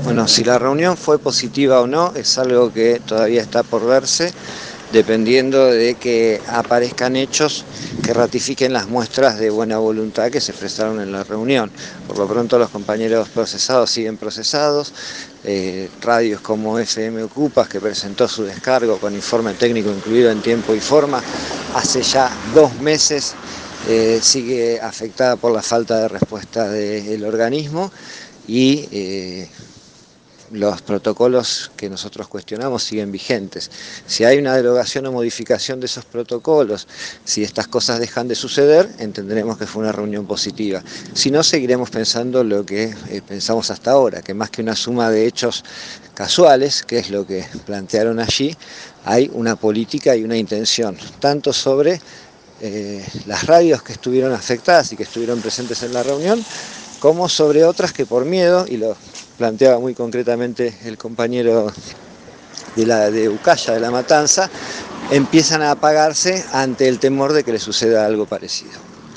Bueno, si la reunión fue positiva o no es algo que todavía está por verse, dependiendo de que aparezcan hechos que ratifiquen las muestras de buena voluntad que se expresaron en la reunión. Por lo pronto los compañeros procesados siguen procesados, radios como FM Ocupas, que presentó su descargo con informe técnico incluido en tiempo y forma, hace ya 2 meses sigue afectada por la falta de respuesta del organismo y los protocolos que nosotros cuestionamos siguen vigentes. Si hay una derogación o modificación de esos protocolos, si estas cosas dejan de suceder, entenderemos que fue una reunión positiva. Si no, seguiremos pensando lo que pensamos hasta ahora, que más que una suma de hechos casuales, que es lo que plantearon allí, hay una política y una intención, tanto sobre las radios que estuvieron afectadas y que estuvieron presentes en la reunión, como sobre otras que por miedo, y lo planteaba muy concretamente el compañero de Ucaya, de La Matanza, empiezan a apagarse ante el temor de que le suceda algo parecido.